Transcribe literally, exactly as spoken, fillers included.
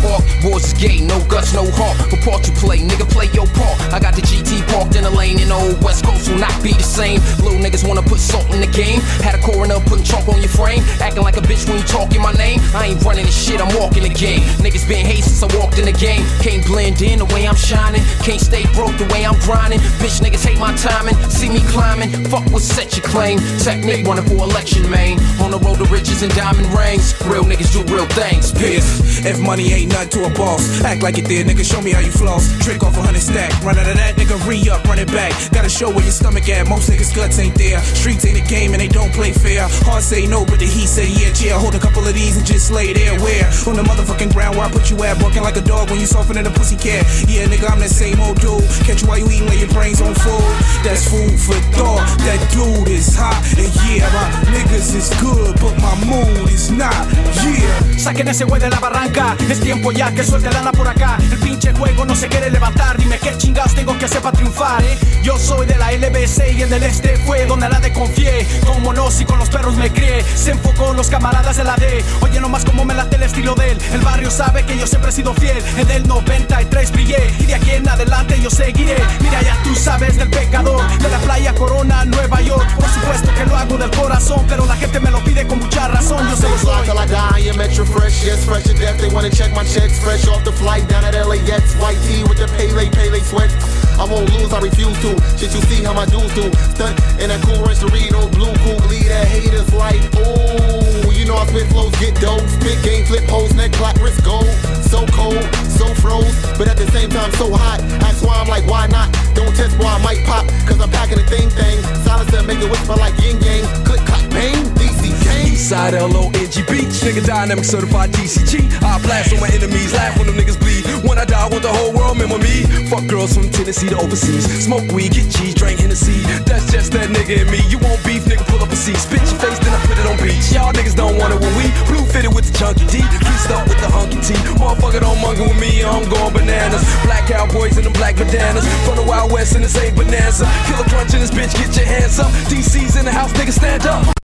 arc. Boys is gay, no guts, no heart. What part you play, nigga, play your part. I got the G T parked in the lane, and the old West Coast will not be the same. Little niggas wanna put salt in the game. Had a coroner putting chalk on your frame. Acting like a bitch when you talking my name. I ain't running this shit, I'm walking the game. Niggas been hate since I walked in the game. Can't blend in the way I'm shining. Can't stay broke the way I'm grinding. Bitch niggas hate my timing. See me climbing, fuck what set your claim. Technique running for election, man. On the road to riches and diamond rings. Real niggas do real things, bitch. If money ain't nothing to a boss, act like it did, nigga, show me how you floss. Trick off a hundred stack, run out of that, nigga, re-up, run it back. Gotta show where your stomach at, most niggas guts ain't there. Streets ain't a game and they don't play fair. Hard say no, but the he say yeah, yeah. Hold a couple of these and just lay there. Where? On the motherfucking ground where I put you at, barking like a dog when you softening a pussy cat. Yeah, nigga, I'm that same old dude. Catch you while you eating, lay your brains on food. That's food for thought, that dude is hot. And yeah, my niggas is good, but my mood is not, yeah. Saquen ese güey de la barranca, es tiempo ya que suelte lana por acá. El pinche juego no se quiere levantar, dime qué chingados tengo que hacer para triunfar, eh. Yo soy de la L B C y el del este fue donde la de confié. Como no, si con los perros me crié, se enfocó los camaradas de la D. Oye nomás como me late el estilo de él. El barrio sabe que yo siempre he sido fiel. En el noventa y tres brillé y de aquí en adelante yo seguiré. Mira ya tú sabes del pecador, de la playa Corona, Nueva York. Por supuesto que lo hago del corazón, pero la gente me lo pide con mucha razón. Yo se los doy. Till I die, I'm extra fresh, yes, fresh to death. They wanna check my checks, fresh off the flight down at L A X. White tee with the Pele, Pele sweat. I won't lose, I refuse to. Shit, you see how my dudes do. Stunt in that cool ranch Dorito, blue cool, lead that haters like, ooh. You know I spit flows, get dope. Spit game, flip hoes, neck clock, wrist gold. So cold, so froze, but at the same time so hot. That's why I'm like, why not? Don't test, boy, I might pop. Cause I'm packing a thing thing. Silencer make it whisper like yin yang. Click, clack, bang, D C K. Eastside L O N G Beach, nigga dynamic certified D C G. I blast on my enemies, laugh when them niggas bleed. When I die, I want the whole world remember me. Fuck girls from Tennessee to overseas. Smoke weed, get cheese, drink Hennessy. That's just that nigga in me. You want beef, nigga, pull up a seat. Spit your face, then I put it on beach. Y'all niggas don't want it when we blue fitted with the chunky D. Creased up with the hunky T. Motherfucker don't monkey with me, I'm going bananas. Black cowboys and them black bananas. From the Wild West and this ain't bonanza. Killer crunch in this bitch, get your hands up. D C's in the house, nigga, stand up.